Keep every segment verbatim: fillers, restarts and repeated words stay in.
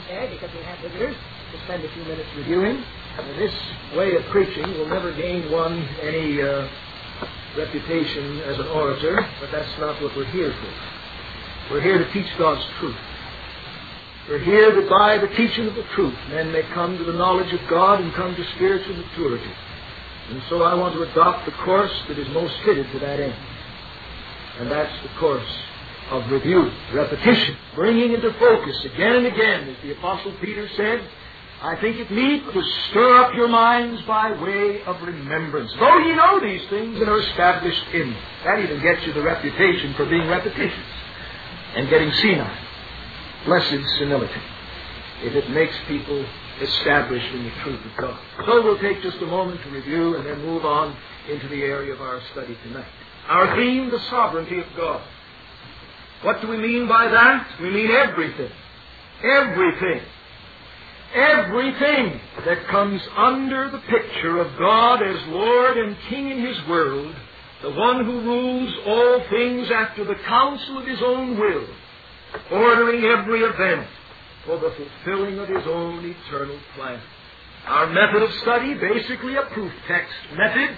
there because we have visitors to spend a few minutes reviewing. And this way of preaching will never gain one any uh, reputation as an orator, but that's not what we're here for. We're here to teach God's truth. We're here that by the teaching of the truth, men may come to the knowledge of God and come to spiritual maturity. And so I want to adopt the course that is most fitted to that end. And that's the course of review, repetition, bringing into focus again and again, as the Apostle Peter said, I think it meet to stir up your minds by way of remembrance. Though ye know these things and are established in them. That even gets you the reputation for being repetitious and getting senile. Blessed senility, if it makes people established in the truth of God. So we'll take just a moment to review and then move on into the area of our study tonight. Our theme, the sovereignty of God. What do we mean by that? We mean everything. Everything. Everything that comes under the picture of God as Lord and King in His world, the one who rules all things after the counsel of His own will, ordering every event for the fulfilling of His own eternal plan. Our method of study, basically a proof text method,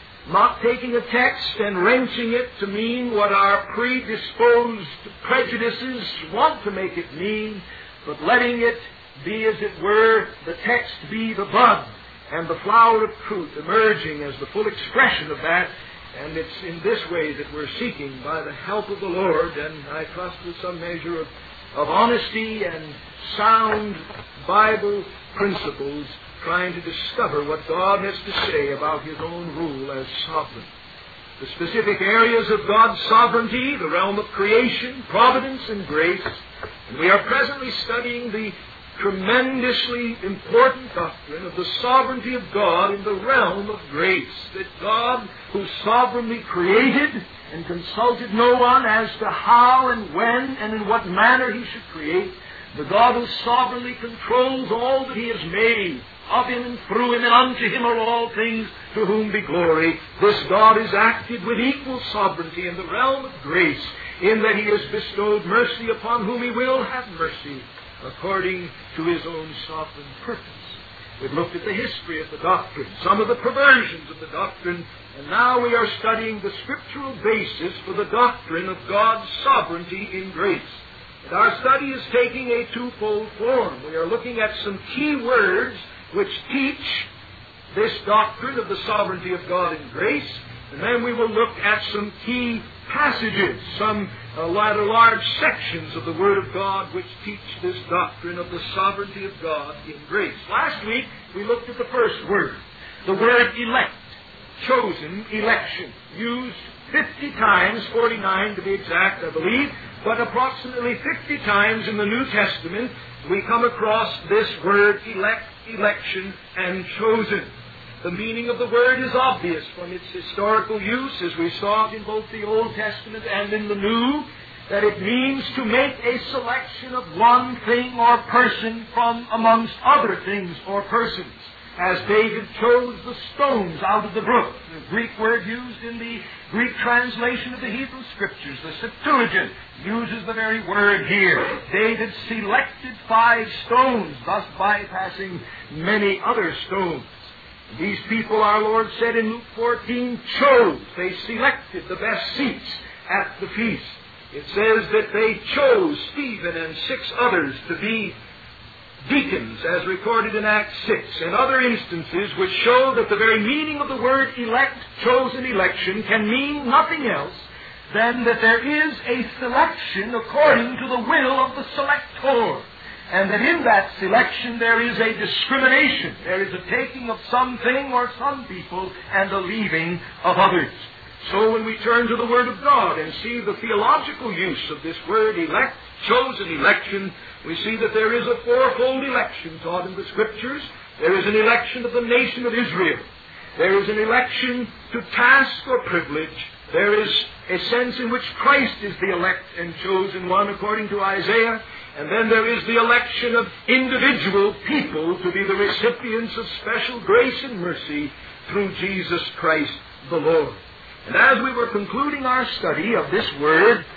not taking a text and wrenching it to mean what our predisposed prejudices want to make it mean, but letting it be, as it were, the text be the bud and the flower of truth emerging as the full expression of that. And it's in this way that we're seeking, by the help of the Lord, and I trust with some measure of, of honesty and sound Bible principles, trying to discover what God has to say about His own rule as sovereign. The specific areas of God's sovereignty, the realm of creation, providence, and grace. And we are presently studying the tremendously important doctrine of the sovereignty of God in the realm of grace. That God, who sovereignly created and consulted no one as to how and when and in what manner He should create, the God who sovereignly controls all that He has made, of Him and through Him and unto Him are all things, to whom be glory. This God is acted with equal sovereignty in the realm of grace, in that He has bestowed mercy upon whom He will have mercy, according to His own sovereign purpose. We've looked at the history of the doctrine, some of the perversions of the doctrine, and now we are studying the scriptural basis for the doctrine of God's sovereignty in grace. And our study is taking a twofold form. We are looking at some key words which teach this doctrine of the sovereignty of God in grace, and then we will look at some key passages, some uh, rather large sections of the Word of God which teach this doctrine of the sovereignty of God in grace. Last week we looked at the first word, the word elect, chosen, election, used fifty times, forty-nine to be exact, I believe, but approximately fifty times in the New Testament we come across this word elect, election, and chosen. The meaning of the word is obvious from its historical use, as we saw it in both the Old Testament and in the New, that it means to make a selection of one thing or person from amongst other things or persons. As David chose the stones out of the brook, the Greek word used in the Greek translation of the Hebrew Scriptures, the Septuagint, uses the very word here. David selected five stones, thus bypassing many other stones. These people, our Lord said in Luke fourteen, chose. They selected the best seats at the feast. It says that they chose Stephen and six others to be deacons, as recorded in Acts six, and other instances which show that the very meaning of the word elect, chosen, election, can mean nothing else than that there is a selection according to the will of the selector. And that in that selection there is a discrimination. There is a taking of something or some people and a leaving of others. So when we turn to the Word of God and see the theological use of this word elect, chosen, election, we see that there is a fourfold election taught in the Scriptures. There is an election of the nation of Israel. There is an election to task or privilege. There is a sense in which Christ is the elect and chosen one, according to Isaiah. And then there is the election of individual people to be the recipients of special grace and mercy through Jesus Christ the Lord. And as we were concluding our study of this word,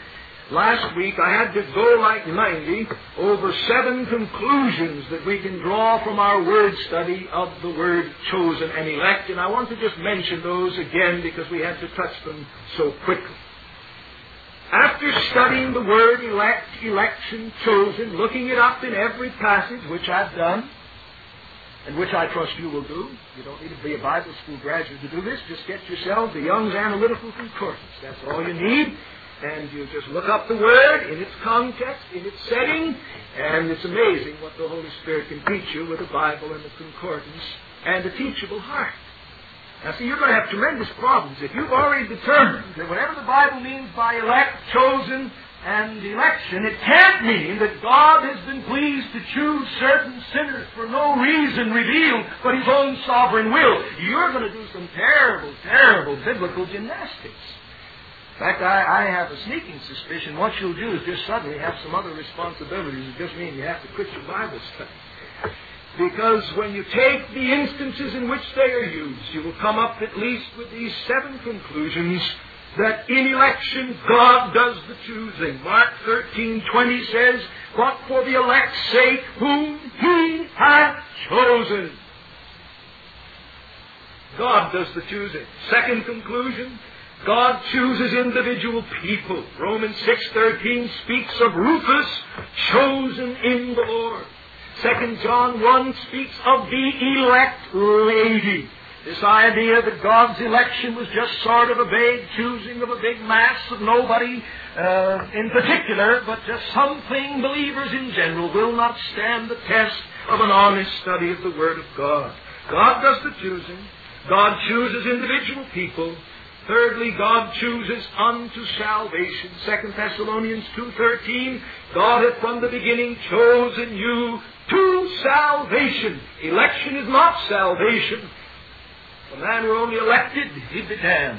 Last week I had to go like ninety over seven conclusions that we can draw from our word study of the word chosen and elect, and I want to just mention those again because we had to touch them so quickly. After studying the word elect, election, chosen, looking it up in every passage, which I've done, and which I trust you will do. You don't need to be a Bible school graduate to do this. Just get yourself the Young's Analytical Concordance. That's all you need. And you just look up the Word in its context, in its setting, and it's amazing what the Holy Spirit can teach you with the Bible and the Concordance and a teachable heart. Now see, you're going to have tremendous problems if you've already determined that whatever the Bible means by elect, chosen, and election, it can't mean that God has been pleased to choose certain sinners for no reason revealed but His own sovereign will. You're going to do some terrible, terrible biblical gymnastics. In fact, I, I have a sneaking suspicion what you'll do is just suddenly have some other responsibilities. It just means you have to quit your Bible study. Because when you take the instances in which they are used, you will come up at least with these seven conclusions that in election God does the choosing. Mark thirteen twenty says, "But for the elect's sake whom He hath chosen." God does the choosing. Second conclusion, God chooses individual people. Romans six thirteen speaks of Rufus, chosen in the Lord. Second John one speaks of the elect lady. This idea that God's election was just sort of a vague choosing of a big mass of nobody uh, in particular, but just something believers in general will not stand the test of an honest study of the Word of God. God does the choosing. God chooses individual people. Thirdly, God chooses unto salvation. Second Thessalonians two thirteen, God hath from the beginning chosen you to salvation. Election is not salvation. A man who only elected, he'd be damned.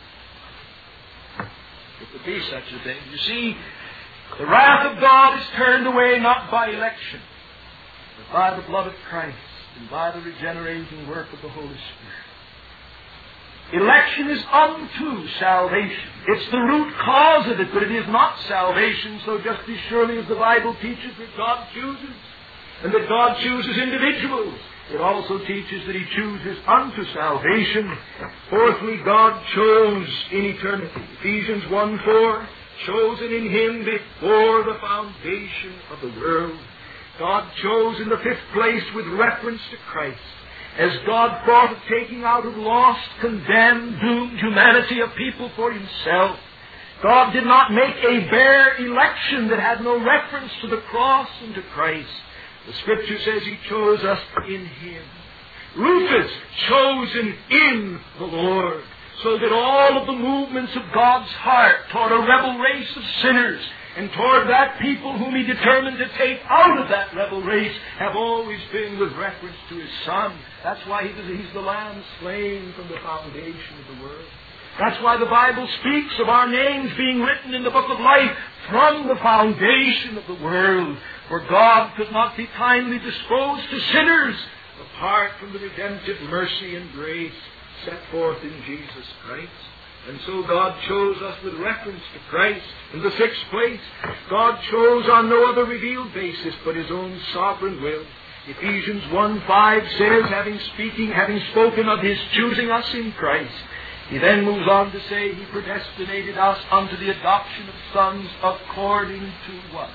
If there be such a thing. You see, the wrath of God is turned away not by election, but by the blood of Christ and by the regenerating work of the Holy Spirit. Election is unto salvation. It's the root cause of it, but it is not salvation, so just as surely as the Bible teaches that God chooses, and that God chooses individuals, it also teaches that He chooses unto salvation. Fourthly, God chose in eternity. Ephesians one four, chosen in Him before the foundation of the world. God chose in the fifth place with reference to Christ. As God thought of taking out of lost, condemned, doomed humanity a people for Himself, God did not make a bare election that had no reference to the cross and to Christ. The Scripture says He chose us in Him. Rufus, chosen in the Lord, so that all of the movements of God's heart toward a rebel race of sinners and toward that people whom He determined to take out of that rebel race have always been with reference to His Son. That's why He's the Lamb slain from the foundation of the world. That's why the Bible speaks of our names being written in the book of life from the foundation of the world. For God could not be kindly disposed to sinners apart from the redemptive mercy and grace set forth in Jesus Christ. And so God chose us with reference to Christ. In the sixth place, God chose on no other revealed basis but His own sovereign will. Ephesians one five says, having speaking, having spoken of His choosing us in Christ, He then moves on to say He predestinated us unto the adoption of sons according to what?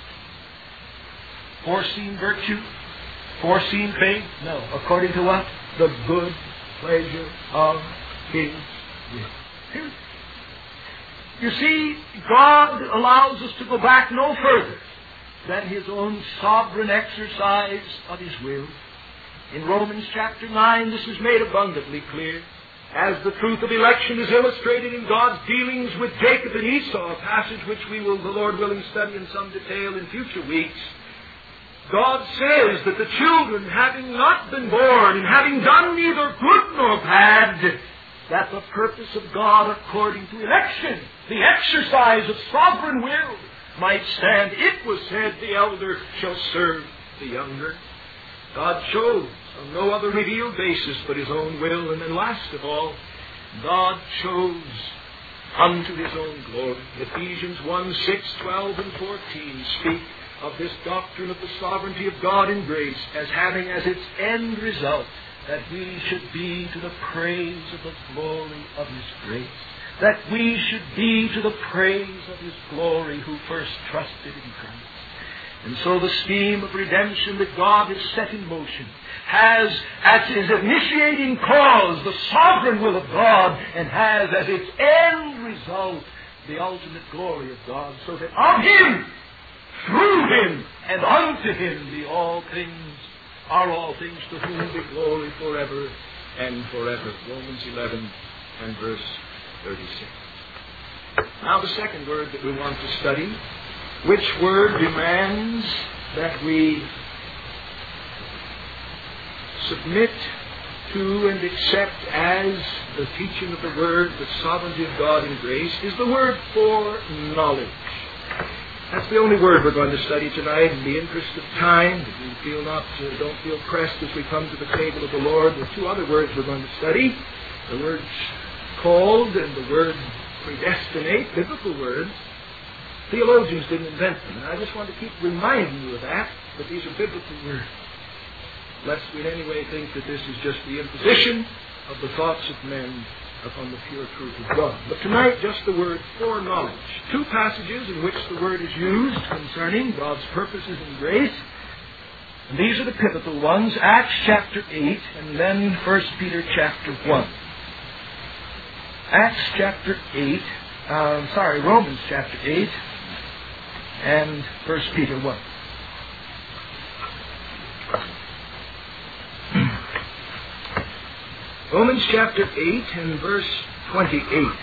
Foreseen virtue? Foreseen faith? No. According to what? The good pleasure of His will. You see, God allows us to go back no further than His own sovereign exercise of His will. In Romans chapter nine, this is made abundantly clear. As the truth of election is illustrated in God's dealings with Jacob and Esau, a passage which we will, the Lord willing, study in some detail in future weeks, God says that the children, having not been born and having done neither good nor bad, that the purpose of God according to election, the exercise of sovereign will, might stand. It was said, the elder shall serve the younger. God chose on no other revealed basis but His own will. And then last of all, God chose unto his own glory. Ephesians one, six, twelve, and fourteen speak of this doctrine of the sovereignty of God in grace as having as its end result that we should be to the praise of the glory of his grace. That we should be to the praise of his glory who first trusted in Christ. And so the scheme of redemption that God has set in motion has as his initiating cause the sovereign will of God, and has as its end result the ultimate glory of God, so that of him, through him, and unto him be all things, are all things, to whom be glory forever and forever. Romans eleven and verse thirty-six. Now the second word that we want to study, which word demands that we submit to and accept as the teaching of the Word, the sovereignty of God in grace, is the word foreknowledge. That's the only word we're going to study tonight. In the interest of time, if you feel not, uh, don't feel pressed as we come to the table of the Lord. There are two other words we're going to study. The words called and the word predestinate, biblical words. Theologians didn't invent them. And I just want to keep reminding you of that, that these are biblical words. Lest we in any way think that this is just the imposition of the thoughts of men upon the pure truth of God. But tonight, just the word foreknowledge. Two passages in which the word is used concerning God's purposes and grace. And these are the pivotal ones. Acts chapter eight and then First Peter chapter one. Acts chapter eight, uh, sorry, Romans chapter eight and First Peter one. Romans chapter eight and verse twenty-eight.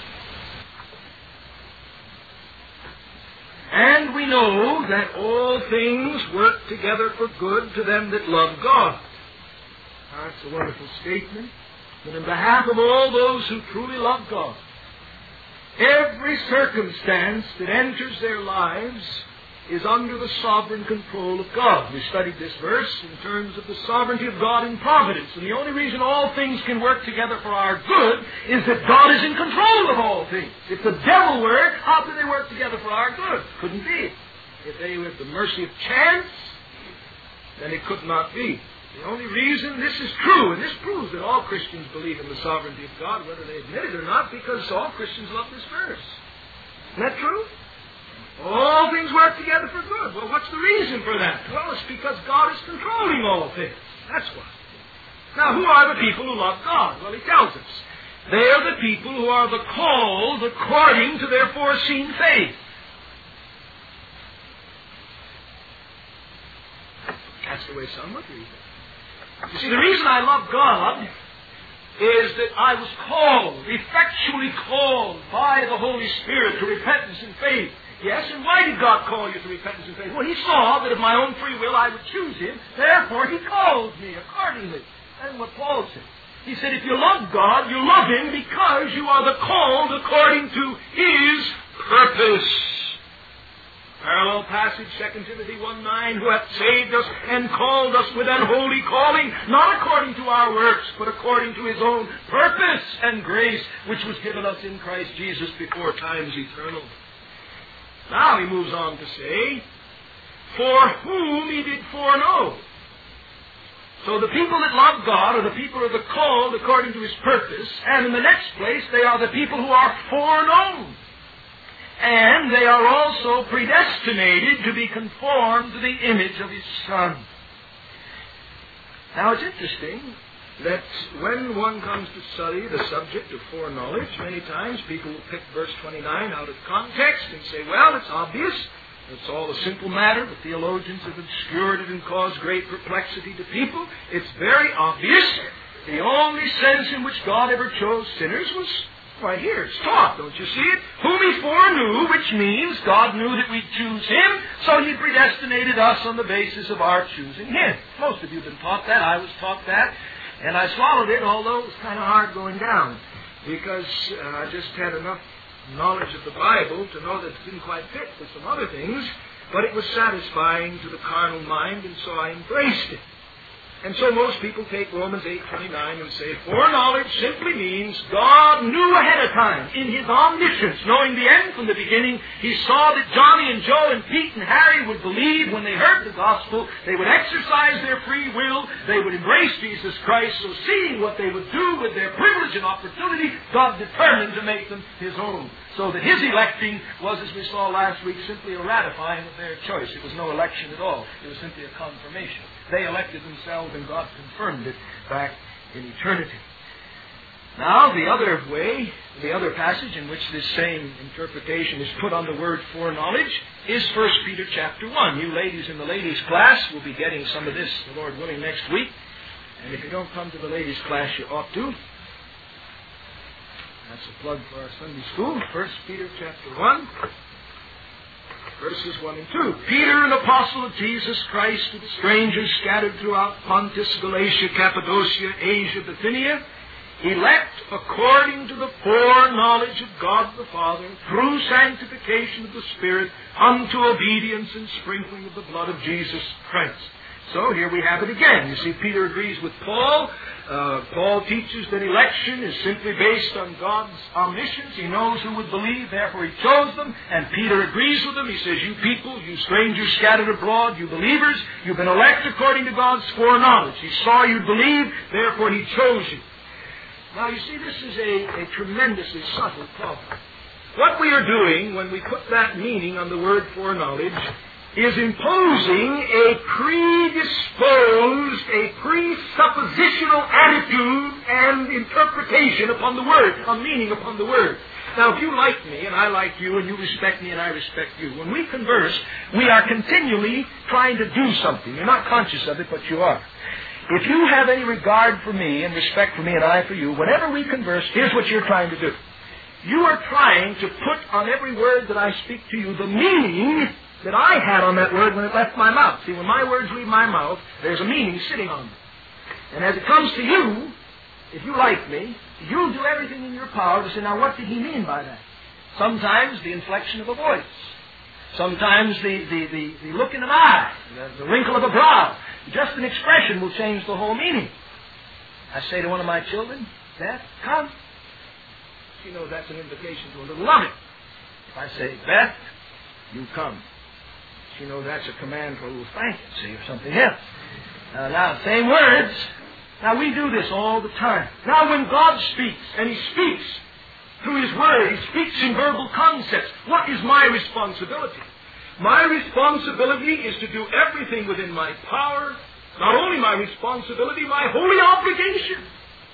And we know that all things work together for good to them that love God. That's a wonderful statement. That in behalf of all those who truly love God, every circumstance that enters their lives is under the sovereign control of God. We studied this verse in terms of the sovereignty of God in providence. And the only reason all things can work together for our good is that God is in control of all things. If the devil were, how could they work together for our good? Couldn't be. If they were at the mercy of chance, then it could not be. The only reason this is true, and this proves that all Christians believe in the sovereignty of God, whether they admit it or not, because all Christians love this verse. Isn't that true? All things work together for good. Well, what's the reason for that? Well, it's because God is controlling all things. That's why. Now, who are the people who love God? Well, he tells us. They are the people who are the called according to their foreseen faith. That's the way some would read it. You see, the reason I love God is that I was called, effectually called by the Holy Spirit to repentance and faith. Yes, and why did God call you to repentance and faith? Well, he saw that of my own free will I would choose him. Therefore, he called me accordingly. That's what Paul said. He said, if you love God, you love him because you are the called according to his purpose. Parallel passage, Second Timothy one nine, who hath saved us and called us with an holy calling, not according to our works, but according to his own purpose and grace, which was given us in Christ Jesus before times eternal. Now he moves on to say, for whom he did foreknow. So the people that love God are the people who are the called according to his purpose, and in the next place they are the people who are foreknown. And they are also predestinated to be conformed to the image of his Son. Now it's interesting that when one comes to study the subject of foreknowledge, many times people will pick verse twenty-nine out of context and say, well, it's obvious. It's all a simple matter. The theologians have obscured it and caused great perplexity to people. It's very obvious. The only sense in which God ever chose sinners was right here. It's taught, don't you see it? Whom he foreknew, which means God knew that we'd choose him, so he predestinated us on the basis of our choosing him. Most of you have been taught that. I was taught that. And I swallowed it, although it was kind of hard going down, because uh, I just had enough knowledge of the Bible to know that it didn't quite fit with some other things, but it was satisfying to the carnal mind, and so I embraced it. And so most people take Romans eight twenty-nine and say, foreknowledge simply means God knew ahead of time, in His omniscience, knowing the end from the beginning. He saw that Johnny and Joe and Pete and Harry would believe when they heard the gospel. They would exercise their free will. They would embrace Jesus Christ. So seeing what they would do with their privilege and opportunity, God determined to make them His own. So that His electing was, as we saw last week, simply a ratifying of their choice. It was no election at all. It was simply a confirmation. They elected themselves and God confirmed it back in eternity. Now, the other way, the other passage in which this same interpretation is put on the word foreknowledge is First Peter chapter one. You ladies in the ladies' class will be getting some of this, the Lord willing, next week. And if you don't come to the ladies' class, you ought to. That's a plug for our Sunday school. First Peter chapter one. Verses one and two. Peter, an apostle of Jesus Christ, to the strangers scattered throughout Pontus, Galatia, Cappadocia, Asia, Bithynia, elect according to the foreknowledge of God the Father, through sanctification of the Spirit, unto obedience and sprinkling of the blood of Jesus Christ. So here we have it again. You see, Peter agrees with Paul. Uh, Paul teaches that election is simply based on God's omniscience. He knows who would believe, therefore He chose them. And Peter agrees with them. He says, you people, you strangers scattered abroad, you believers, you've been elected according to God's foreknowledge. He saw you'd believe, therefore He chose you. Now, you see, this is a, a tremendously subtle problem. What we are doing when we put that meaning on the word foreknowledge is imposing a predisposed, a presuppositional attitude and interpretation upon the word, a meaning upon the word. Now, if you like me, and I like you, and you respect me, and I respect you, when we converse, we are continually trying to do something. You're not conscious of it, but you are. If you have any regard for me and respect for me and I for you, whenever we converse, here's what you're trying to do. You are trying to put on every word that I speak to you the meaning that I had on that word when it left my mouth. See, when my words leave my mouth, there's a meaning sitting on them. And as it comes to you, if you like me, you'll do everything in your power to say, now what did he mean by that? Sometimes the inflection of a voice. Sometimes the, the, the, the look in an eye, the, the wrinkle of a brow. Just an expression will change the whole meaning. I say to one of my children, Beth, come. She knows that's an invitation to a little loving. If I say, Beth, you come. She knows that's a command for a little thank you, see, or something else. Uh, now, same words. Now, we do this all the time. Now, when God speaks, and He speaks through His Word, He speaks in verbal concepts, what is my responsibility? My responsibility is to do everything within my power. Not only my responsibility, my holy obligation.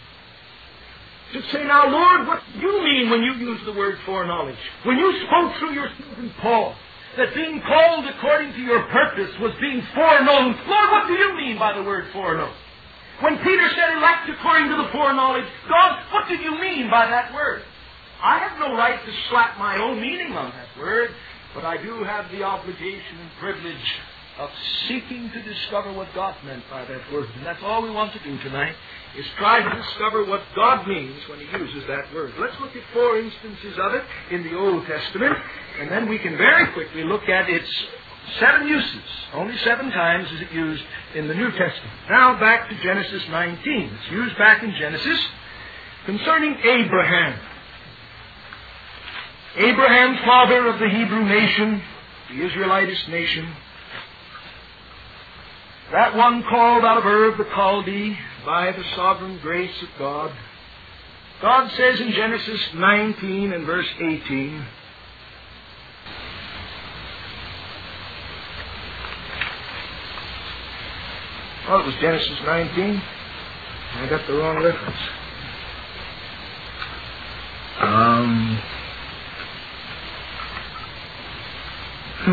To say, now, Lord, what do you mean when you use the word foreknowledge? When you spoke through your servant Paul, that being called according to your purpose was being foreknown. Lord, what do you mean by the word foreknown? When Peter said elect according to the foreknowledge, God, what did you mean by that word? I have no right to slap my own meaning on that word, but I do have the obligation and privilege of seeking to discover what God meant by that word. And that's all we want to do tonight, is try to discover what God means when He uses that word. Let's look at four instances of it in the Old Testament, and then we can very quickly look at its seven uses. Only seven times is it used in the New Testament. Now back to Genesis nineteen. It's used back in Genesis concerning Abraham. Abraham, father of the Hebrew nation, the Israelitish nation, that one called out of Ur of the Chaldee by the sovereign grace of God. God says in Genesis nineteen and verse eighteen, oh, it was Genesis nineteen. I got the wrong reference. Um... Hmm.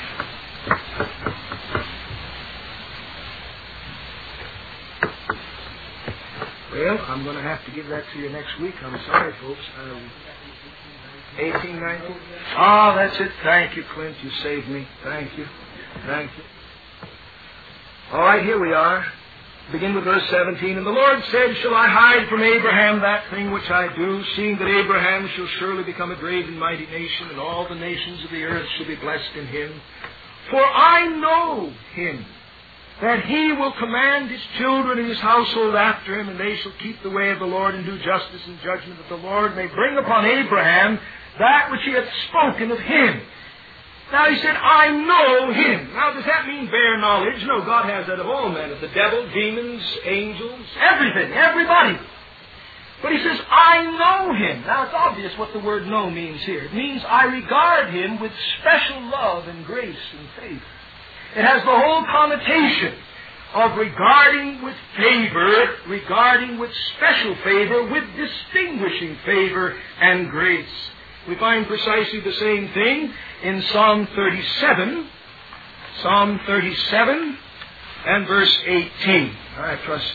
Well, I'm going to have to give that to you next week. I'm sorry, folks. Um, eighteen, nineteen. Ah, that's it. Thank you, Clint. You saved me. Thank you. Thank you. All right, here we are. Begin with verse seventeen. And the Lord said, shall I hide from Abraham that thing which I do, seeing that Abraham shall surely become a great and mighty nation, and all the nations of the earth shall be blessed in him? For I know him. that He will command His children and His household after Him, and they shall keep the way of the Lord and do justice and judgment, that the Lord may bring upon Abraham that which He hath spoken of him. Now He said, I know Him. Now does that mean bare knowledge? No, God has that of all men, of the devil, demons, angels, everything, everybody. But He says, I know Him. Now it's obvious what the word know means here. It means I regard Him with special love and grace and faith. It has the whole connotation of regarding with favor, regarding with special favor, with distinguishing favor and grace. We find precisely the same thing in Psalm thirty-seven. Psalm thirty-seven and verse eighteen. I trust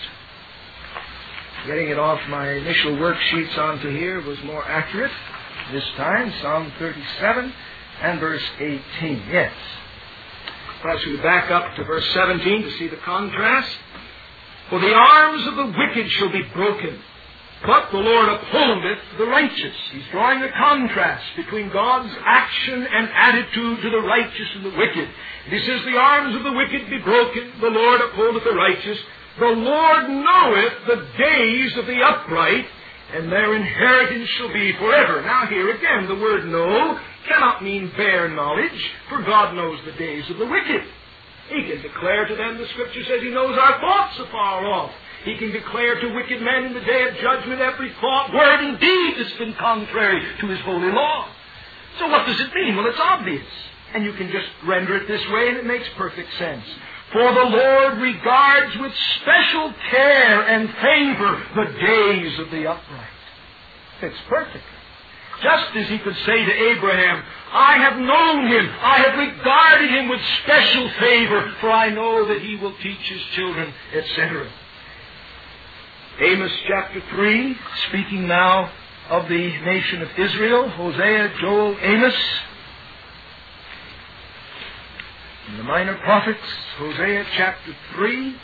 getting it off my initial worksheets onto here was more accurate this time. Psalm thirty-seven and verse eighteen. Yes. Perhaps we back up to verse seventeen to see the contrast. For the arms of the wicked shall be broken, but the Lord upholdeth the righteous. He's drawing a contrast between God's action and attitude to the righteous and the wicked. He says, the arms of the wicked be broken, the Lord upholdeth the righteous. The Lord knoweth the days of the upright, and their inheritance shall be forever. Now here again, the word know cannot mean bare knowledge, for God knows the days of the wicked. He can declare to them, the Scripture says, He knows our thoughts afar off. He can declare to wicked men in the day of judgment every thought, word, and deed that's been contrary to His holy law. So what does it mean? Well, it's obvious. And you can just render it this way, and it makes perfect sense. For the Lord regards with special care and favor the days of the upright. It's perfect. Just as He could say to Abraham, I have known him, I have regarded him with special favor, for I know that he will teach his children, et cetera. Amos chapter three, speaking now of the nation of Israel, Hosea, Joel, Amos, and the minor prophets, Hosea chapter three.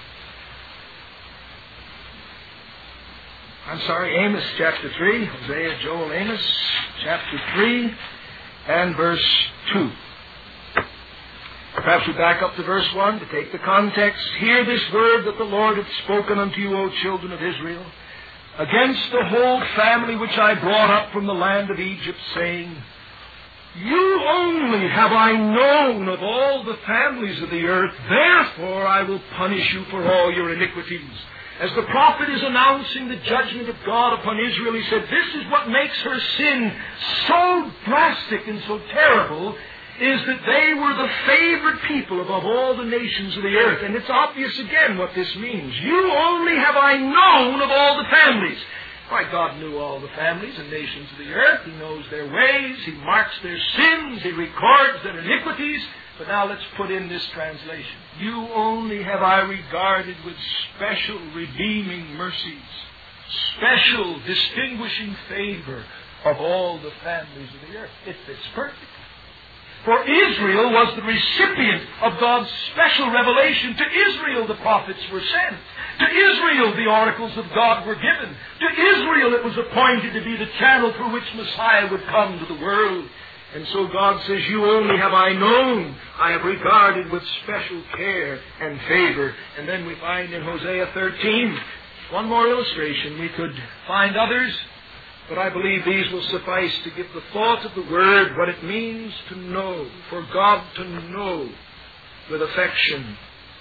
I'm sorry, Amos chapter three, Hosea, Joel, Amos chapter three and verse two. Perhaps we back up to verse one to take the context. Hear this word that the Lord hath spoken unto you, O children of Israel, against the whole family which I brought up from the land of Egypt, saying, You only have I known of all the families of the earth, therefore I will punish you for all your iniquities. As the prophet is announcing the judgment of God upon Israel, he said, this is what makes her sin so drastic and so terrible, is that they were the favored people above all the nations of the earth. And it's obvious again what this means. You only have I known of all the families. Why, God knew all the families and nations of the earth. He knows their ways. He marks their sins. He records their iniquities. But now let's put in this translation. You only have I regarded with special redeeming mercies, special distinguishing favor of all the families of the earth. It fits perfectly. For Israel was the recipient of God's special revelation. To Israel the prophets were sent. To Israel the oracles of God were given. To Israel it was appointed to be the channel through which Messiah would come to the world. And so God says, you only have I known, I have regarded with special care and favor. And then we find in Hosea thirteen, one more illustration. We could find others, but I believe these will suffice to give the thought of the word, what it means to know, for God to know with affection.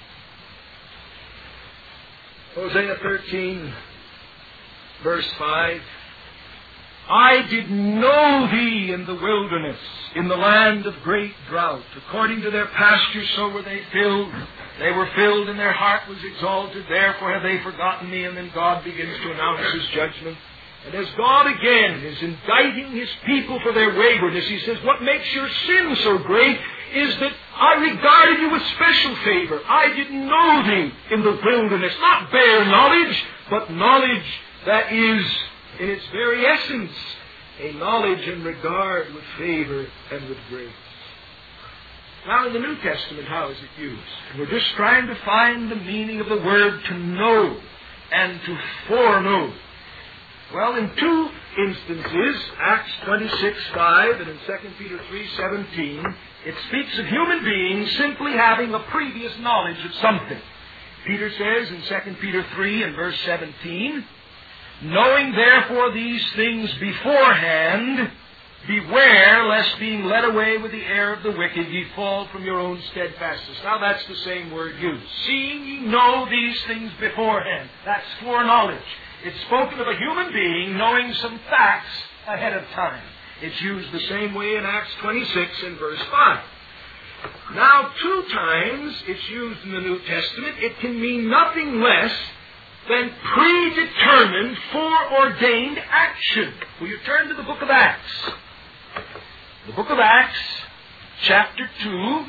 Hosea thirteen, verse five. I did know thee in the wilderness, in the land of great drought. According to their pastures, so were they filled. They were filled, and their heart was exalted. Therefore have they forgotten me. And then God begins to announce His judgment. And as God again is indicting His people for their waywardness, He says, what makes your sin so great is that I regarded you with special favor. I did know thee in the wilderness. Not bare knowledge, but knowledge that is, in its very essence, a knowledge and regard with favor and with grace. Now in the New Testament, how is it used? And we're just trying to find the meaning of the word to know and to foreknow. Well, in two instances, Acts twenty-six five and in Second Peter three seventeen, it speaks of human beings simply having a previous knowledge of something. Peter says in Second Peter three and verse seventeen, knowing therefore these things beforehand, beware lest being led away with the error of the wicked ye fall from your own steadfastness. Now that's the same word used. Seeing ye know these things beforehand. That's foreknowledge. It's spoken of a human being knowing some facts ahead of time. It's used the same way in Acts twenty-six and verse five. Now, two times it's used in the New Testament. It can mean nothing less than predetermined, foreordained action. Will you turn to the book of Acts? The book of Acts, chapter two,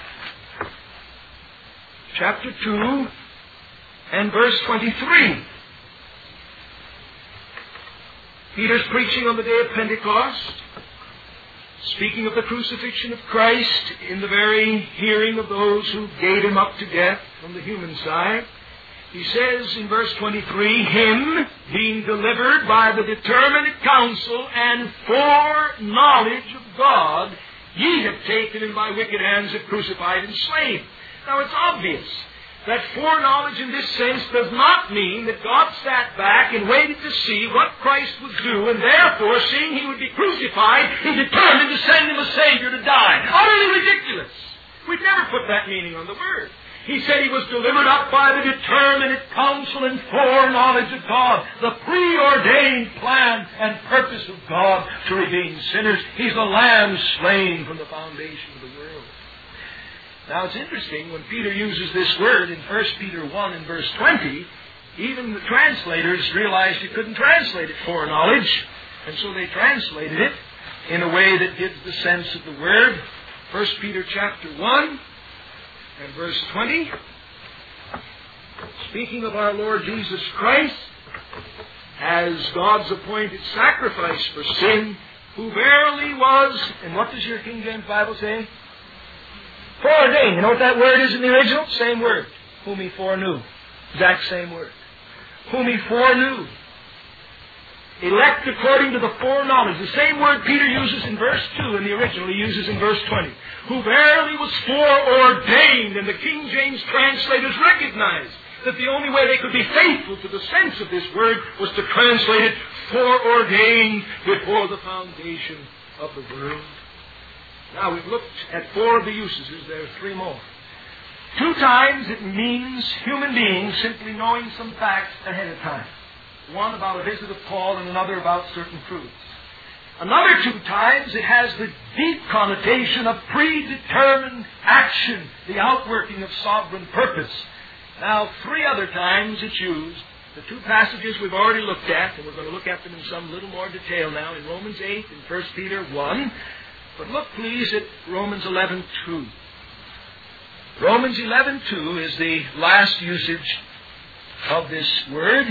chapter two, and verse twenty-three. Peter's preaching on the day of Pentecost, speaking of the crucifixion of Christ in the very hearing of those who gave him up to death from the human side. He says in verse twenty-three, him being delivered by the determinate counsel and foreknowledge of God, ye have taken and by wicked hands have crucified and slain. Now it's obvious that foreknowledge in this sense does not mean that God sat back and waited to see what Christ would do, and therefore, seeing he would be crucified, he determined to send him a Savior to die. Utterly ridiculous. We'd never put that meaning on the word. He said he was delivered up by the determinate counsel and foreknowledge of God, the preordained plan and purpose of God to redeem sinners. He's the Lamb slain from the foundation of the world. Now it's interesting, when Peter uses this word in First Peter one and verse twenty, even the translators realized you couldn't translate it foreknowledge, and so they translated it in a way that gives the sense of the word. First Peter chapter one and verse twenty, speaking of our Lord Jesus Christ as God's appointed sacrifice for sin, who verily was, and what does your King James Bible say? Foreordained. You know what that word is in the original? Same word. Whom he foreknew. Exact same word. Whom he foreknew. Elect according to the foreknowledge. The same word Peter uses in verse two in the original he uses in verse twenty. Who verily was foreordained. And the King James translators recognized that the only way they could be faithful to the sense of this word was to translate it foreordained before the foundation of the world. Now, we've looked at four of the usages. There are three more. Two times it means human beings simply knowing some facts ahead of time. One about a visit of Paul and another about certain truths. Another two times it has the deep connotation of predetermined action, the outworking of sovereign purpose. Now, three other times it's used. The two passages we've already looked at, and we're going to look at them in some little more detail now, in Romans eight and First Peter one. But look, please, at Romans eleven two. Romans eleven two is the last usage of this word.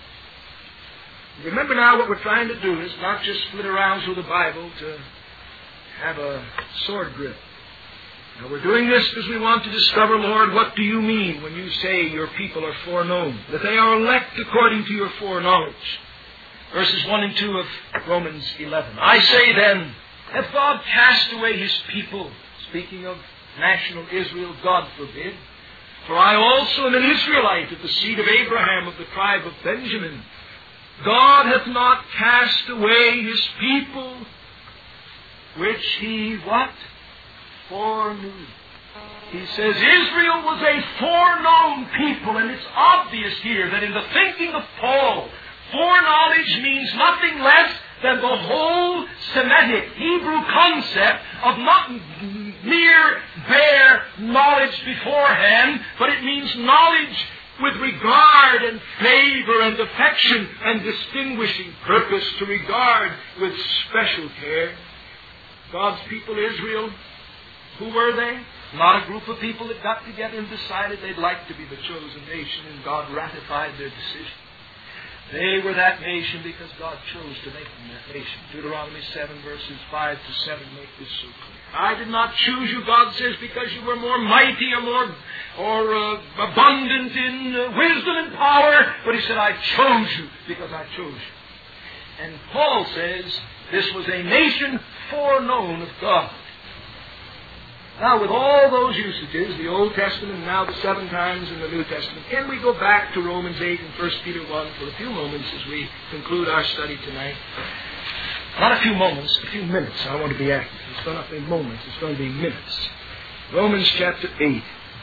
Remember now, what we're trying to do is not just flit around through the Bible to have a sword grip. Now, we're doing this because we want to discover, Lord, what do you mean when you say your people are foreknown? That they are elect according to your foreknowledge. Verses one and two of Romans eleven. I say then, hath God cast away his people? Speaking of national Israel, God forbid. For I also am an Israelite of the seed of Abraham, of the tribe of Benjamin. God hath not cast away his people, which he, what? Foreknew. He says Israel was a foreknown people, and it's obvious here that in the thinking of Paul, foreknowledge means nothing less than the whole Semitic Hebrew concept of not mere bare knowledge beforehand, but it means knowledge with regard and favor and affection and distinguishing purpose, to regard with special care. God's people, Israel, who were they? Not a group of people that got together and decided they'd like to be the chosen nation, and God ratified their decision. They were that nation because God chose to make them that nation. Deuteronomy seven verses five to seven make this so clear. I did not choose you, God says, because you were more mighty or more or uh, abundant in uh, wisdom and power, but he said, I chose you because I chose you. And Paul says this was a nation foreknown of God. Now, with all those usages, the Old Testament and now the seven times in the New Testament, can we go back to Romans eight and First Peter one for a few moments as we conclude our study tonight? Not a few moments, a few minutes. I want to be accurate. It's going to be moments. It's going to be minutes. Romans chapter eight.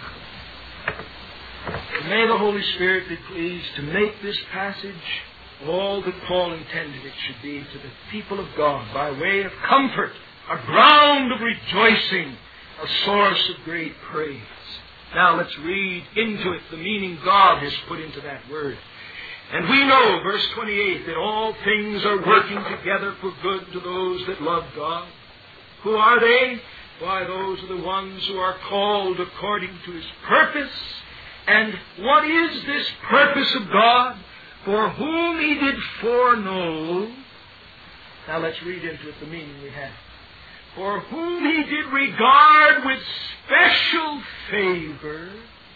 And may the Holy Spirit be pleased to make this passage all that Paul intended it should be to the people of God by way of comfort, a ground of rejoicing, a source of great praise. Now let's read into it the meaning God has put into that word. And we know, verse twenty-eight, that all things are working together for good to those that love God. Who are they? Why, those are the ones who are called according to His purpose. And what is this purpose of God? For whom He did foreknow. Now let's read into it the meaning we have. For whom He did regard with special favor.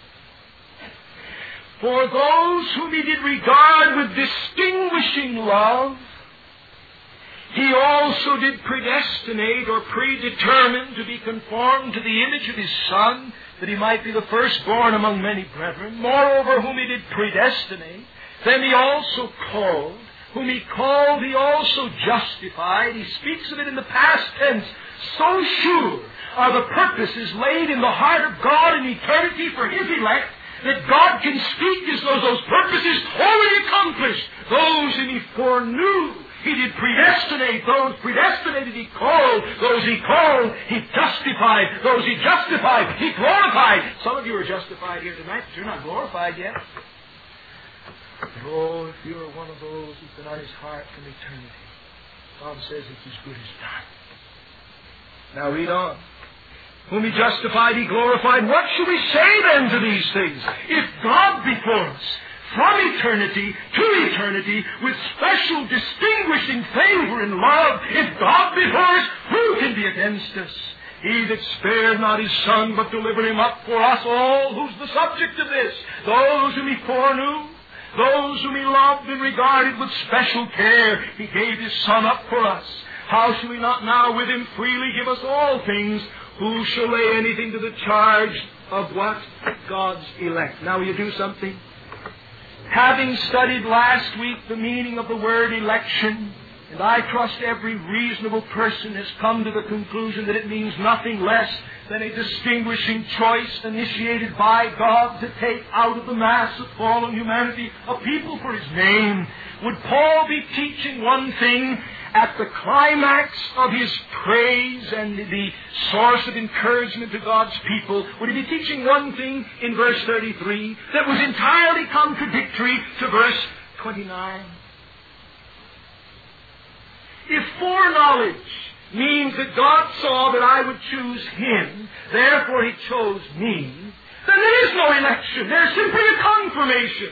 For those whom He did regard with distinguishing love, He also did predestinate or predetermine to be conformed to the image of His Son, that He might be the firstborn among many brethren. Moreover, whom He did predestinate, then He also called. Whom He called, He also justified. He speaks of it in the past tense. So sure are the purposes laid in the heart of God in eternity for His elect, that God can speak as though those purposes already accomplished. Those whom He foreknew, He did predestinate. Those predestinated He called. Those He called, He justified. Those He justified, He glorified. Some of you are justified here tonight, but you're not glorified yet. Oh, if you're one of those who's been on His heart from eternity, God says it's as good as done. Now read on. Whom He justified, He glorified. What shall we say then to these things? If God be for us, from eternity to eternity, with special distinguishing favor and love, if God be for us, who can be against us? He that spared not His Son, but delivered Him up for us all. Who's the subject of this? Those whom He foreknew, those whom He loved and regarded with special care. He gave His Son up for us. How shall we not now with Him freely give us all things? Who shall lay anything to the charge of what? God's elect. Now will you do something? Having studied last week the meaning of the word election, and I trust every reasonable person has come to the conclusion that it means nothing less than a distinguishing choice initiated by God to take out of the mass of fallen humanity a people for His name. Would Paul be teaching one thing at the climax of his praise and the source of encouragement to God's people? Would he be teaching one thing in verse thirty-three that was entirely contradictory to verse twenty-nine? If foreknowledge means that God saw that I would choose Him, therefore He chose me, then there is no election. There's simply a confirmation.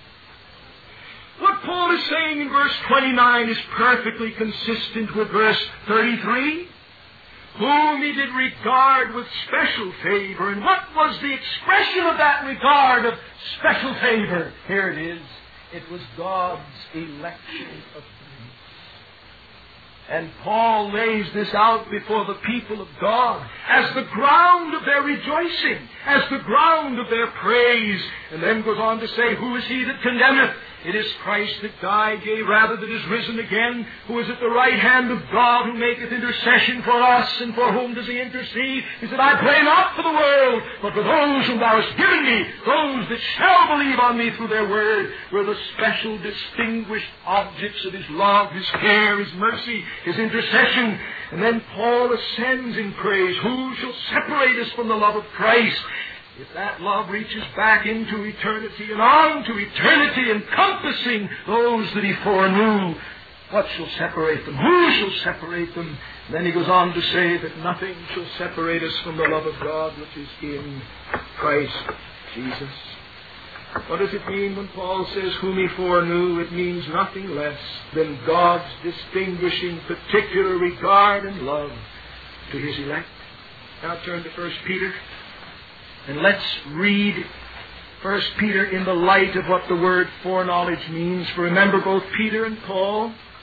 What Paul is saying in verse twenty-nine is perfectly consistent with verse thirty-three. Whom He did regard with special favor. And what was the expression of that regard of special favor? Here it is. It was God's election of grace. And Paul lays this out before the people of God as the ground of their rejoicing, as the ground of their praise, and then goes on to say, who is he that condemneth? It is Christ that died, yea, rather that is risen again, who is at the right hand of God, who maketh intercession for us. And for whom does He intercede? He said, I pray not for the world, but for those whom Thou hast given me, those that shall believe on me through their word, were the special distinguished objects of His love, His care, His mercy, His intercession. And then Paul ascends in praise. Who shall separate us from the love of Christ? If that love reaches back into eternity and on to eternity, encompassing those that He foreknew, what shall separate them? Who shall separate them? And then he goes on to say that nothing shall separate us from the love of God which is in Christ Jesus. What does it mean when Paul says whom He foreknew? It means nothing less than God's distinguishing particular regard and love to His elect. Now turn to First Peter. And let's read First Peter in the light of what the word foreknowledge means. For remember, both Peter and Paul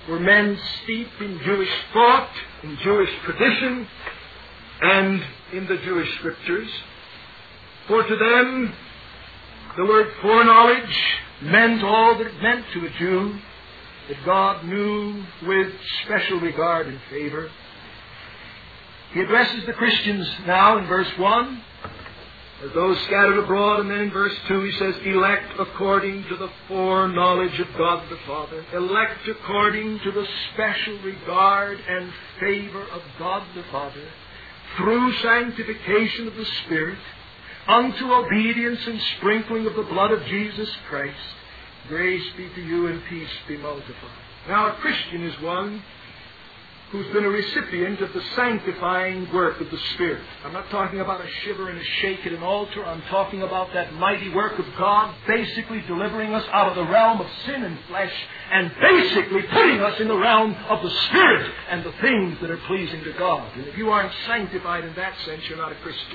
were men steeped in Jewish thought, in Jewish tradition, and in the Jewish scriptures. For to them, the word foreknowledge meant all that it meant to a Jew, that God knew with special regard and favor. He addresses the Christians now in verse one, as those scattered abroad, and then in verse two he says, elect according to the foreknowledge of God the Father. Elect according to the special regard and favor of God the Father, through sanctification of the Spirit, unto obedience and sprinkling of the blood of Jesus Christ. Grace be to you and peace be multiplied. Now a Christian is one who's been a recipient of the sanctifying work of the Spirit. I'm not talking about a shiver and a shake at an altar. I'm talking about that mighty work of God basically delivering us out of the realm of sin and flesh and basically putting us in the realm of the Spirit and the things that are pleasing to God. And if you aren't sanctified in that sense, you're not a Christian.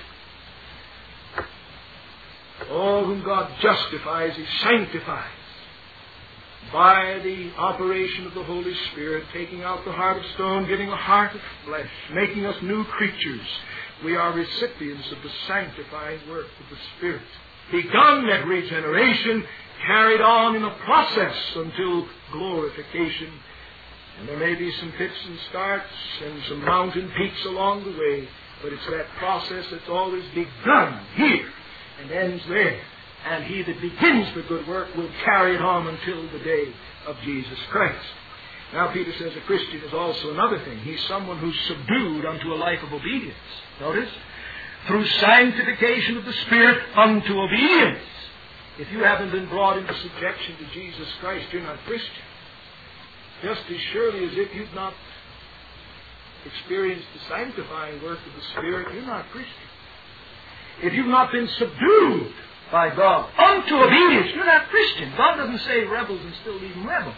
All whom God justifies, He sanctifies by the operation of the Holy Spirit, taking out the heart of stone, giving a heart of flesh, making us new creatures. We are recipients of the sanctifying work of the Spirit, begun at regeneration, carried on in a process until glorification. And there may be some fits and starts and some mountain peaks along the way, but it's that process that's always begun here and ends there. And he that begins the good work will carry it on until the day of Jesus Christ. Now Peter says a Christian is also another thing. He's someone who's subdued unto a life of obedience. Notice, through sanctification of the Spirit unto obedience. If you haven't been brought into subjection to Jesus Christ, you're not Christian. Just as surely as if you've not experienced the sanctifying work of the Spirit, you're not Christian. If you've not been subdued by God unto obedience, you're not Christian. God doesn't save rebels and still leave them rebels.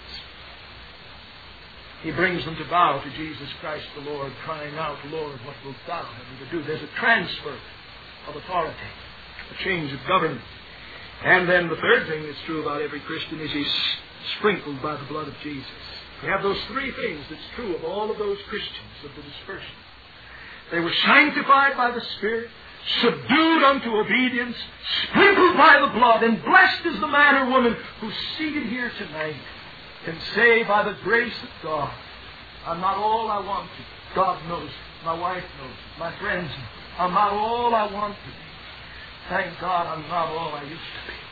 He brings them to bow to Jesus Christ the Lord, crying out, Lord, what wilt thou have me to do? There's a transfer of authority, a change of government. And then the third thing that's true about every Christian is he's sprinkled by the blood of Jesus. You have those three things that's true of all of those Christians of the dispersion. They were sanctified by the Spirit, subdued unto obedience, sprinkled by the blood, and blessed is the man or woman who's seated here tonight can say by the grace of God, I'm not all I want to be. God knows it. My wife knows it. My friends know it. I'm not all I want to be. Thank God I'm not all I used to be.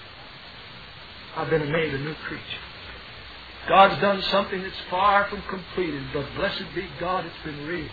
I've been made a new creature. God's done something that's far from completed, but blessed be God, it's been real.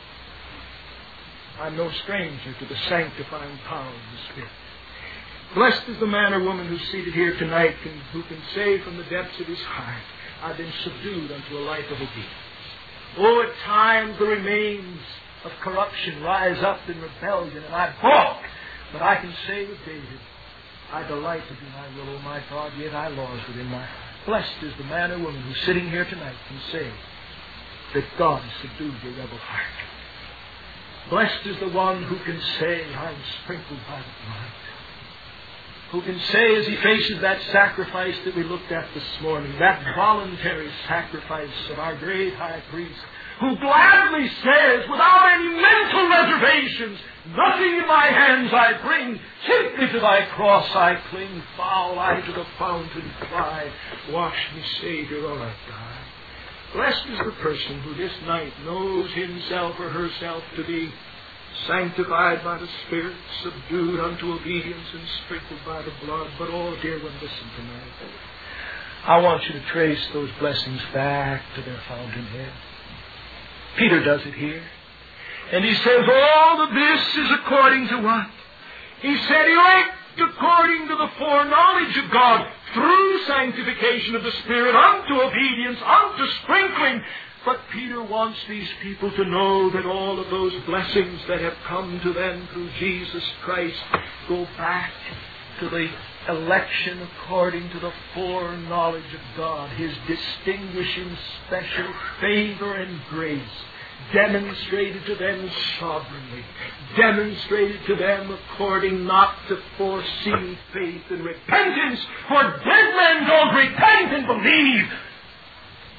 I'm no stranger to the sanctifying power of the Spirit. Blessed is the man or woman who's seated here tonight and who can say from the depths of his heart, I've been subdued unto a life of obedience. Oh, at times the remains of corruption rise up in rebellion, and I balk. But I can say with David, I delight to do thy will, O my God, yet I laws within my heart. Blessed is the man or woman who's sitting here tonight can say that God has subdued your rebel heart. Blessed is the one who can say, I'm sprinkled by the blood. Who can say as he faces that sacrifice that we looked at this morning, that voluntary sacrifice of our great high priest, who gladly says, without any mental reservations, nothing in my hands I bring, simply to thy cross I cling, foul I to the fountain cry, wash me, Savior, or I die. Blessed is the person who this night knows himself or herself to be sanctified by the Spirit, subdued unto obedience, and sprinkled by the blood. But oh, dear one, listen tonight. I want you to trace those blessings back to their fountainhead. Peter does it here. And he says, all of this is according to what? He said, elect according to the foreknowledge of God, through sanctification of the Spirit, unto obedience, unto sprinkling. But Peter wants these people to know that all of those blessings that have come to them through Jesus Christ go back to the election according to the foreknowledge of God, His distinguishing special favor and grace, demonstrated to them sovereignly, demonstrated to them according not to foreseen faith and repentance, for dead men don't repent and believe,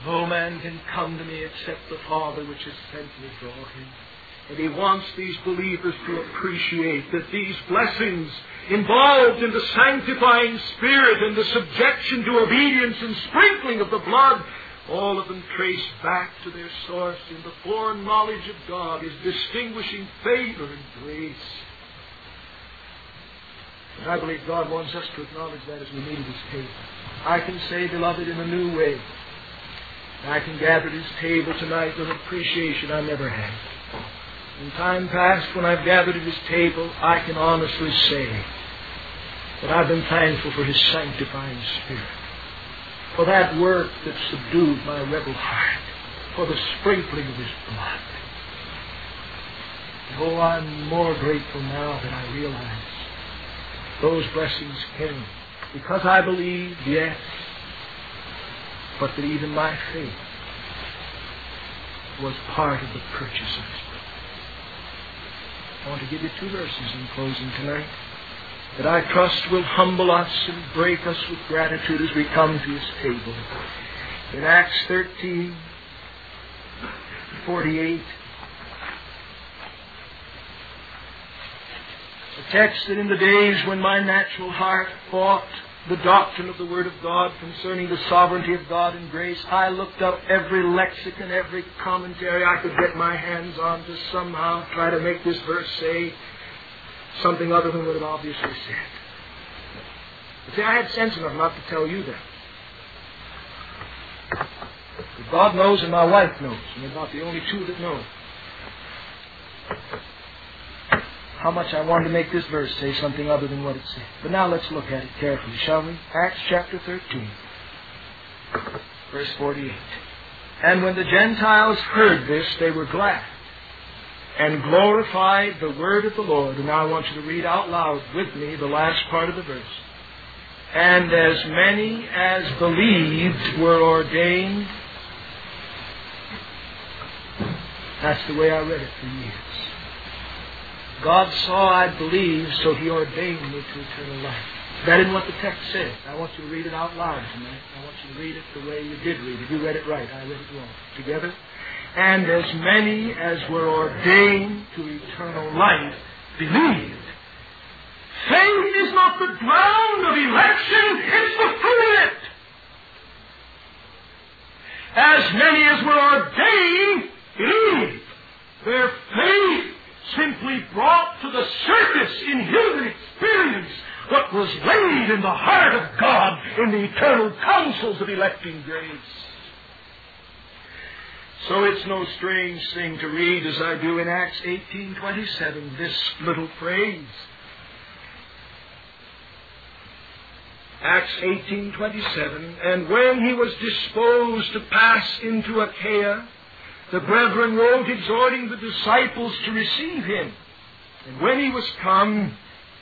No man can come to me except the Father which has sent me draw him. And he wants these believers to appreciate that these blessings involved in the sanctifying Spirit and the subjection to obedience and sprinkling of the blood, all of them trace back to their source in the foreknowledge of God, His distinguishing favor and grace. And I believe God wants us to acknowledge that as we meet at His table. I can say, beloved, in a new way, I can gather at His table tonight with appreciation I never had. In time past, when I've gathered at His table, I can honestly say that I've been thankful for His sanctifying Spirit, for that work that subdued my rebel heart, for the sprinkling of His blood. And oh, I'm more grateful now that I realize those blessings came because I believed, yes, but that even my faith was part of the purchase of His blood. I want to give you two verses in closing tonight that I trust will humble us and break us with gratitude as we come to His table. In Acts thirteen, forty-eight, a text that in the days when my natural heart fought the doctrine of the Word of God concerning the sovereignty of God and grace, I looked up every lexicon, every commentary I could get my hands on to somehow try to make this verse say something other than what it obviously said. But see, I had sense enough not to tell you that. But God knows and my wife knows, and they're not the only two that know how much I wanted to make this verse say something other than what it said. But now let's look at it carefully, shall we? Acts chapter thirteen, verse forty-eight. And when the Gentiles heard this, they were glad and glorified the word of the Lord. And now I want you to read out loud with me the last part of the verse. And as many as believed were ordained. That's the way I read it for years. God saw I'd believe, so He ordained me to eternal life. That isn't what the text says. I want you to read it out loud tonight. I want you to read it the way you did read it. You read it right. I read it wrong. Together. And as many as were ordained to eternal life believed. Faith is not the ground of election, it's the fruit of it. As many as were ordained believed. Their faith simply brought to the surface in human experience what was laid in the heart of God in the eternal counsels of electing grace. So it's no strange thing to read, as I do in Acts eighteen twenty-seven, this little phrase. Acts eighteen twenty-seven, and when he was disposed to pass into Achaia, the brethren wrote, exhorting the disciples to receive him. And when he was come,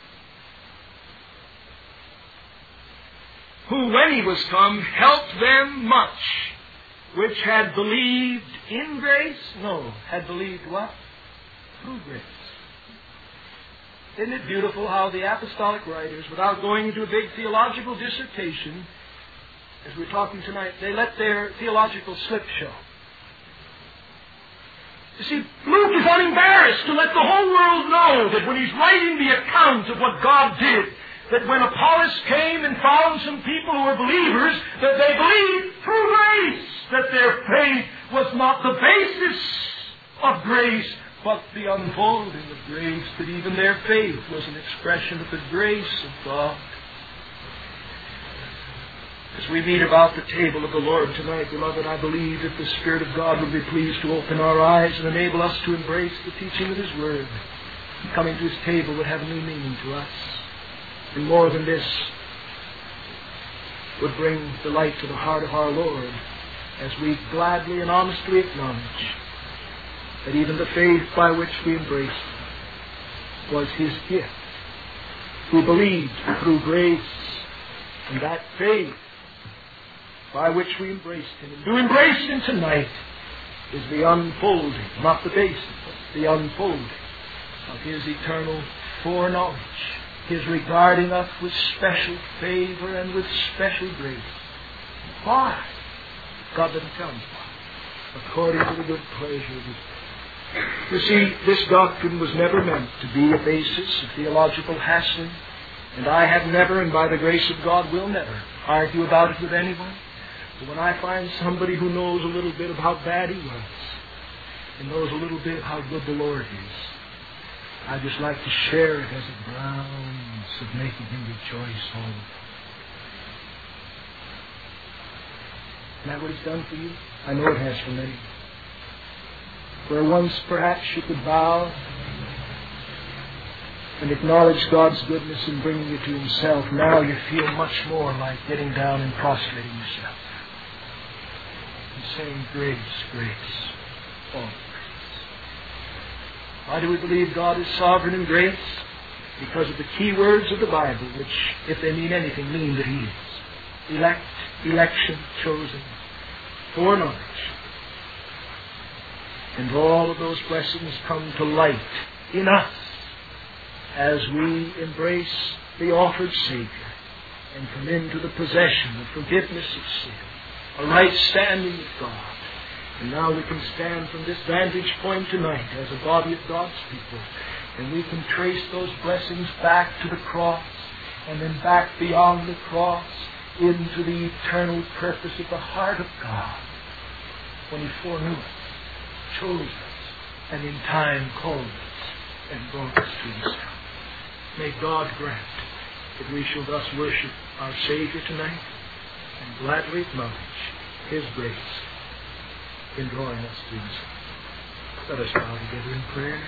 who when he was come helped them much, which had believed in grace? No, had believed what? Through grace. Isn't it beautiful how the apostolic writers, without going into a big theological dissertation, as we're talking tonight, they let their theological slip show. You see, Luke is unembarrassed to let the whole world know that when he's writing the account of what God did, that when Apollos came and found some people who were believers, that they believed through grace, that their faith was not the basis of grace, but the unfolding of grace, that even their faith was an expression of the grace of God. As we meet about the table of the Lord tonight, beloved, I believe that the Spirit of God will be pleased to open our eyes and enable us to embrace the teaching of His Word. Coming to His table would have a new meaning to us. And more than this, would bring delight to the heart of our Lord as we gladly and honestly acknowledge that even the faith by which we embraced Him was His gift. We believed through grace, and that faith by which we embraced Him, and do embrace Him tonight, is the unfolding, not the basis, but the unfolding of His eternal foreknowledge, His regarding us with special favor and with special grace. Why? God doesn't tell me why. According to the good pleasure of His. You see, this doctrine was never meant to be a basis of theological hassling, and I have never, and by the grace of God will never, argue about it with anyone. But when I find somebody who knows a little bit of how bad he was, and knows a little bit of how good the Lord is, I just like to share it as a grounds of making Him rejoice all the time. Isn't that what He's done for you? I know it has for many. Where once perhaps you could bow and acknowledge God's goodness in bringing you to Himself, now you feel much more like getting down and prostrating yourself and saying, grace, grace, all grace. Why do we believe God is sovereign in grace? Because of the key words of the Bible, which, if they mean anything, mean that He is. Elect, election, chosen, foreknowledge. And all of those blessings come to light in us as we embrace the offered Savior and come into the possession of forgiveness of sin, a right standing with God. And now we can stand from this vantage point tonight as a body of God's people, and we can trace those blessings back to the cross, and then back beyond the cross into the eternal purpose of the heart of God when He foreknew us, chose us, and in time called us and brought us to Himself. May God grant that we shall thus worship our Savior tonight and gladly acknowledge His grace in drawing us to Himself. Let us bow together in prayer.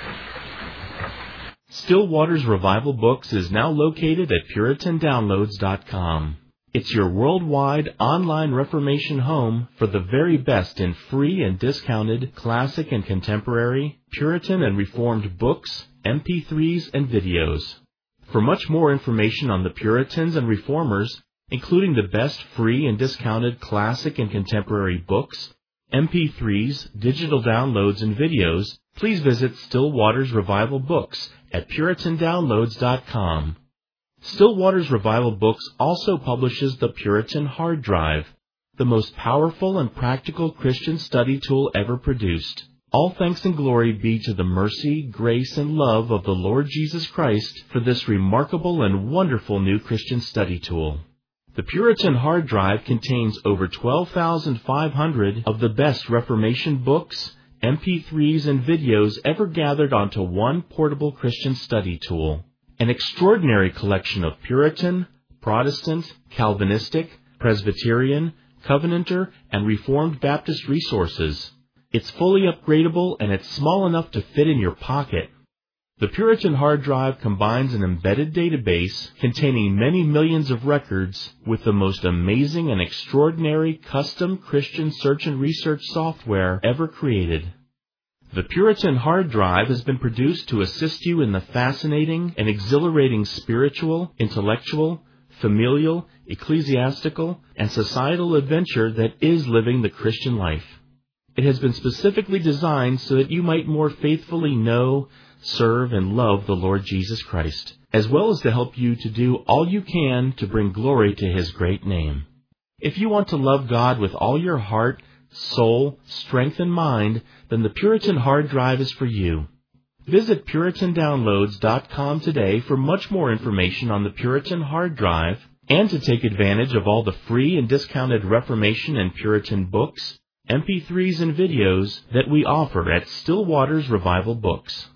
Still Waters Revival Books is now located at Puritan Downloads dot com. It's your worldwide online Reformation home for the very best in free and discounted classic and contemporary, Puritan and Reformed books, M P threes, and videos. For much more information on the Puritans and Reformers, including the best free and discounted classic and contemporary books, M P threes, digital downloads, and videos, please visit Still Waters Revival Books at Puritan Downloads dot com. Still Waters Revival Books also publishes the Puritan Hard Drive, the most powerful and practical Christian study tool ever produced. All thanks and glory be to the mercy, grace, and love of the Lord Jesus Christ for this remarkable and wonderful new Christian study tool. The Puritan Hard Drive contains over twelve thousand five hundred of the best Reformation books, M P threes, and videos ever gathered onto one portable Christian study tool. An extraordinary collection of Puritan, Protestant, Calvinistic, Presbyterian, Covenanter, and Reformed Baptist resources. It's fully upgradable and it's small enough to fit in your pocket. The Puritan Hard Drive combines an embedded database containing many millions of records with the most amazing and extraordinary custom Christian search and research software ever created. The Puritan Hard Drive has been produced to assist you in the fascinating and exhilarating spiritual, intellectual, familial, ecclesiastical, and societal adventure that is living the Christian life. It has been specifically designed so that you might more faithfully know, serve, and love the Lord Jesus Christ, as well as to help you to do all you can to bring glory to His great name. If you want to love God with all your heart, soul, strength, and mind, then the Puritan Hard Drive is for you. Visit Puritan Downloads dot com today for much more information on the Puritan Hard Drive and to take advantage of all the free and discounted Reformation and Puritan books, M P threes, and videos that we offer at Still Waters Revival Books.